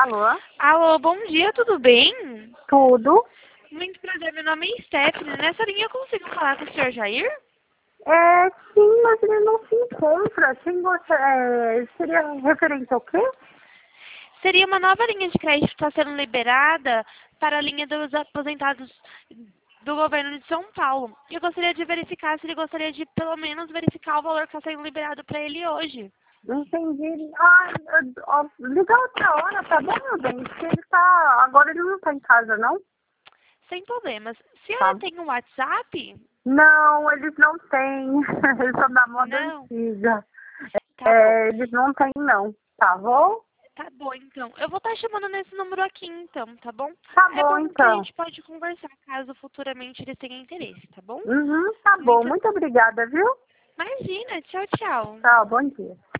Alô? Alô, bom dia, tudo bem? Tudo? Muito prazer, meu nome é Stephanie. Nessa linha eu consigo falar com o senhor Jair? Sim, mas ele não se encontra. Quem você, seria referente ao quê? Seria uma nova linha de crédito que está sendo liberada para a linha dos aposentados do governo de São Paulo. E eu gostaria de verificar se ele gostaria de, pelo menos, verificar o valor que está sendo liberado para ele hoje. Entendi. Liga outra hora, tá bom, meu bem? Porque agora ele não tá em casa, não? Sem problemas. Se Tá. ela tem um WhatsApp? Não, eles não têm. Eles são da moda Não. antiga. Tá bom. Eles não têm, não. Tá bom? Tá bom, então. Eu vou estar chamando nesse número aqui, então, tá bom? Tá É bom, bom que a então. gente pode conversar caso futuramente eles tenham interesse, tá bom? Uhum, tá bom. Muito... Muito obrigada, viu? Imagina, tchau, tchau. Tchau, bom dia.